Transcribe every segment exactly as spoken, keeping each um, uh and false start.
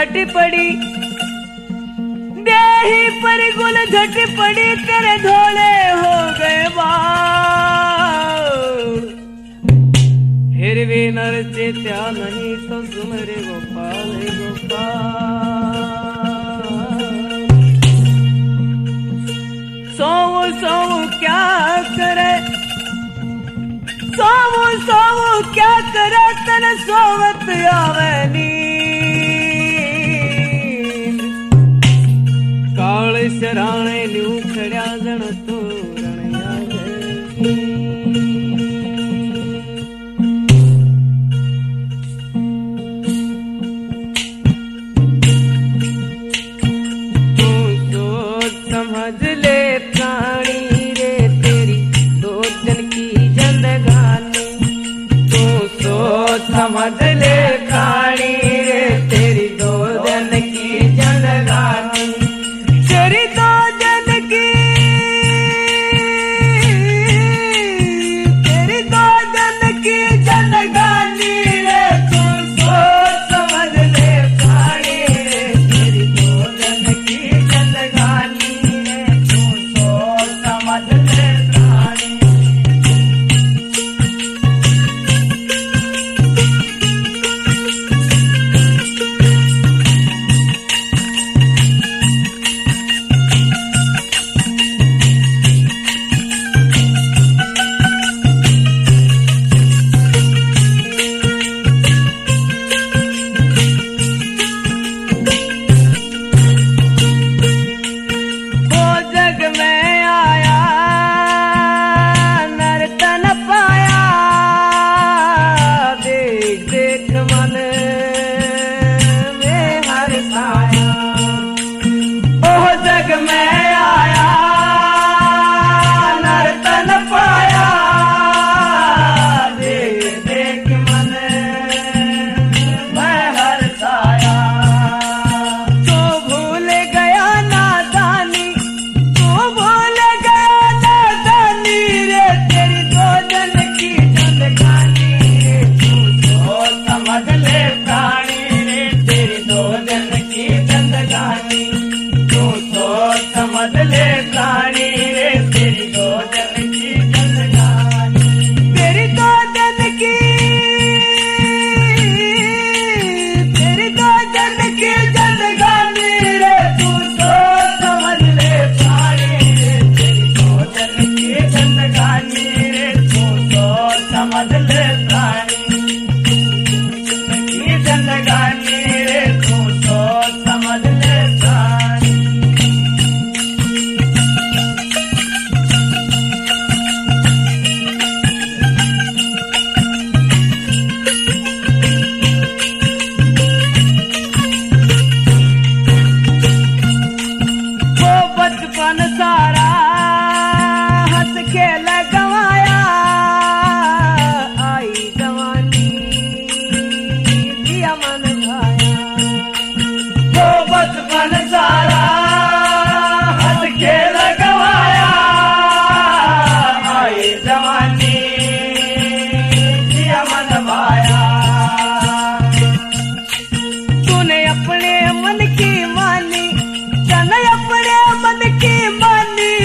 झट पड़ी देही पर गुल झट पड़ी तेरे धोले हो गए बाल फिर भी नर चेत्या नहीं तो सुमरे गोपाल गोपाल सोऊ सोऊ क्या करे सोऊ सोऊ क्या करे तन सोवत आवे नींद काल शराणे न्यू खड़ा जन तोरण तू सोच समझ ले प्राणी रे तेरी दो दिन की जिंदगानी तू सोच समझ ले प्राणी रे तेरी दो दिन की जिंदगानी तेरी दो दिन की तेरी दो दिन की जिंदगानी रे तू सोच समझ ले प्राणी रे तेरी दो दिन की जिंदगानी रे तू सोच समझ ले प्राणी मन की मानी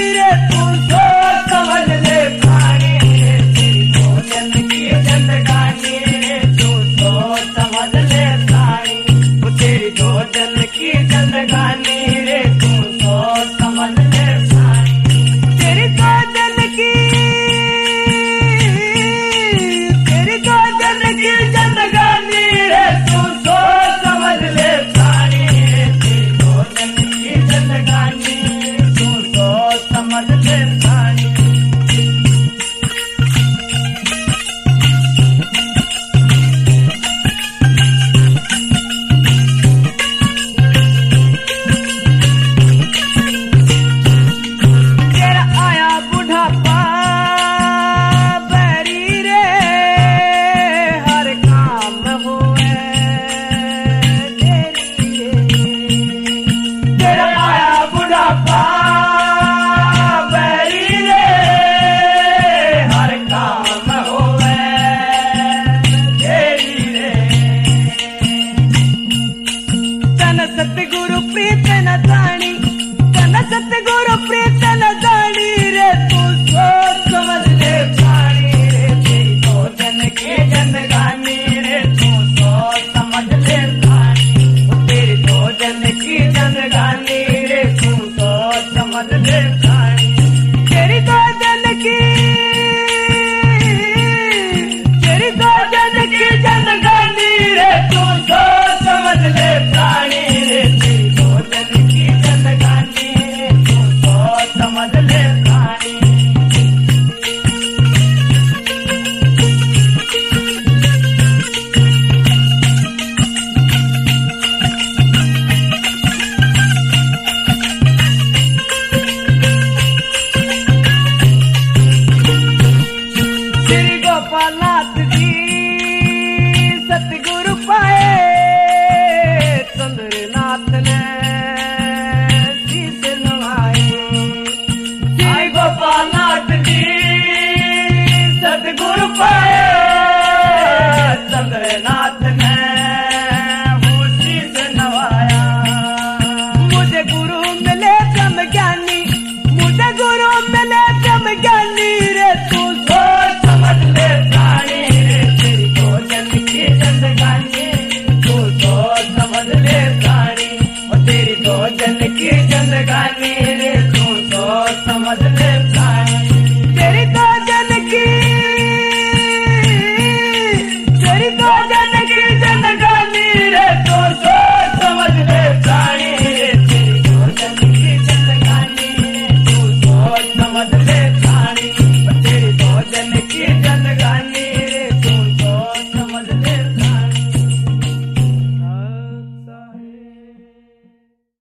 सतगुरु प्रीत न जानी रे तू सोच समझ ले प्राणी रे तेरी भोजन की जिंदगानी रे तू सोच समझ ले प्राणी तेरी भोजन की जिंदगानी रे तू सोच समझ ले प्राणी तेरी भोजन की तेरी भोजन की जिंदगानी रे तू सोच समझ ले प्राणी रे तेरी भोजन की जिंदगानी रे तू सोच समझ ले प्राणी श्री गोपालनाथ जी सतगुरु पाए चंद्रनाथ ने शीश नवाए श्री गोपालनाथ जी सतगुरु पाए चंद्रनाथ ने वो शीश नवाया मुझे गुरु मिले ब्रह्म ज्ञानी